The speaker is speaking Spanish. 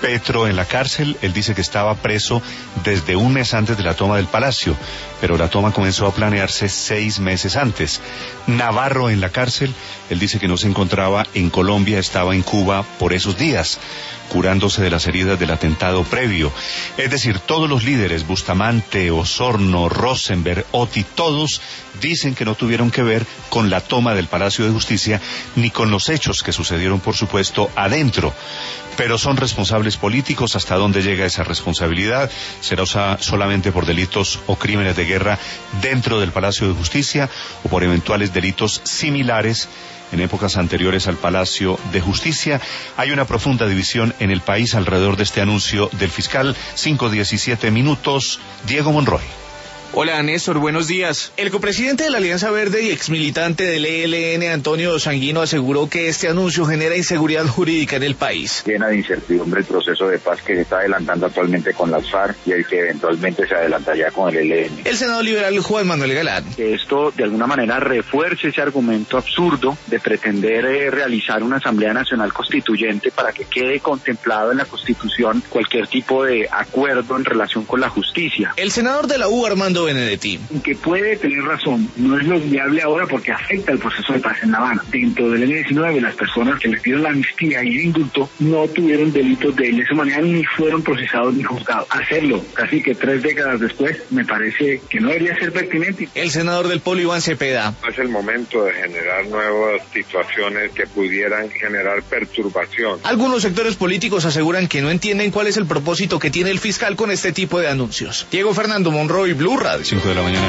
Petro en la cárcel, él dice que estaba preso desde un mes antes de la toma del Palacio, pero la toma comenzó a planearse 6 meses antes. Navarro en la cárcel, él dice que no se encontraba en Colombia, estaba en Cuba por esos días, curándose de las heridas del atentado previo. Es decir, todos los líderes, Bustamante, Osorno, Rosenberg, Oti, todos dicen que no tuvieron que ver con la toma del Palacio de Justicia, ni con los hechos que sucedieron, por supuesto, adentro. Pero son responsables políticos. ¿Hasta dónde llega esa responsabilidad? ¿Será solamente por delitos o crímenes de guerra dentro del Palacio de Justicia o por eventuales delitos similares en épocas anteriores al Palacio de Justicia? Hay una profunda división en el país alrededor de este anuncio del fiscal. 5:17. Diego Monroy. Hola Néstor, buenos días. El copresidente de la Alianza Verde y exmilitante del ELN, Antonio Sanguino, aseguró que este anuncio genera inseguridad jurídica en el país. Llena de incertidumbre el proceso de paz que se está adelantando actualmente con las FARC y el que eventualmente se adelantaría con el ELN. El senador liberal Juan Manuel Galán. Que esto de alguna manera refuerce ese argumento absurdo de pretender realizar una Asamblea Nacional Constituyente para que quede contemplado en la Constitución cualquier tipo de acuerdo en relación con la justicia. El senador de la U, Armando Benedetti. Que puede tener razón, no es lo viable ahora porque afecta el proceso de paz en La Habana. Dentro del N-19, las personas que les dieron la amnistía y el indulto no tuvieron delitos de lesa humanidad ni fueron procesados ni juzgados. Hacerlo casi que 3 décadas después me parece que no debería ser pertinente. El senador del Polo, Iván Cepeda. No es el momento de generar nuevas situaciones que pudieran generar perturbación. Algunos sectores políticos aseguran que no entienden cuál es el propósito que tiene el fiscal con este tipo de anuncios. Diego Fernando Monroy, Blue Radio. 5 de la mañana.